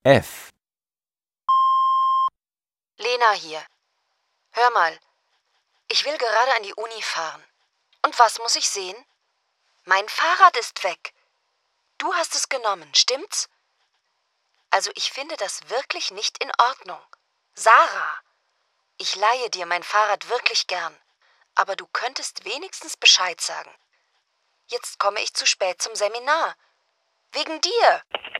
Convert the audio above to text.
F. Lena hier. Hör mal, ich will gerade an die Uni fahren. Und was muss ich sehen? Mein Fahrrad ist weg. Du hast es genommen, stimmt's? Also ich finde das wirklich nicht in Ordnung. Sarah, ich leihe dir mein Fahrrad wirklich gern. Aber du könntest wenigstens Bescheid sagen. Jetzt komme ich zu spät zum Seminar. Wegen dir.